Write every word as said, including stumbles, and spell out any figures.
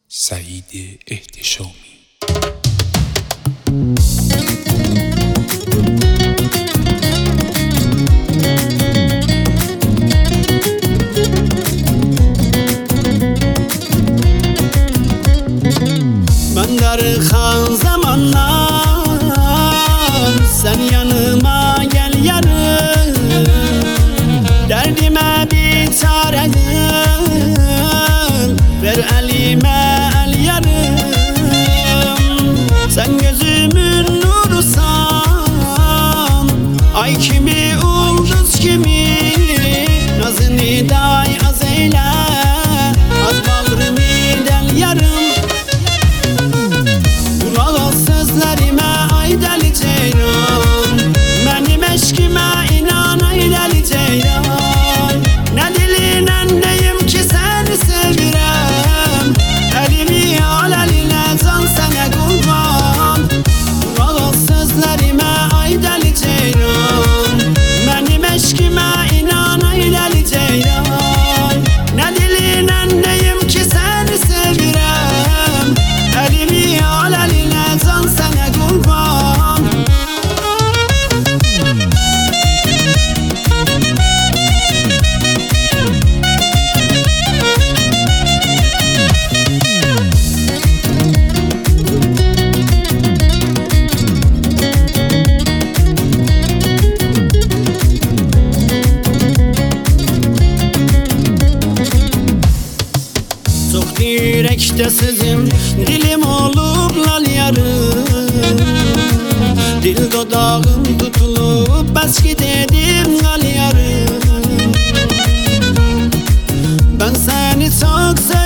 سعید احتشامی. Ben darıkan zamanlar sen yanıma gel yarım, derdime bir çare ver elime el yarım. Sen gözümün nurusan, ay kimi ulduz kimi, nazını day az eyle, az bağrımı del yarım. Sözlerime ay deli ceyran, benim eşkime inan ay deli ceyran. Ne diline neyim ki seni sevirem, elimi al eline can sana kurban. Kulak sözlerime ay deli ceyran, benim eşkime inan ay deli ceyran. Ne diline neyim ki seni sevirem, elimi al eline can sana kurban. Çok direkte sözüm, dilim olup lal yarım. Dil dodağım tutulup başki dedim gal yarım. Ben seni çok seviyorum,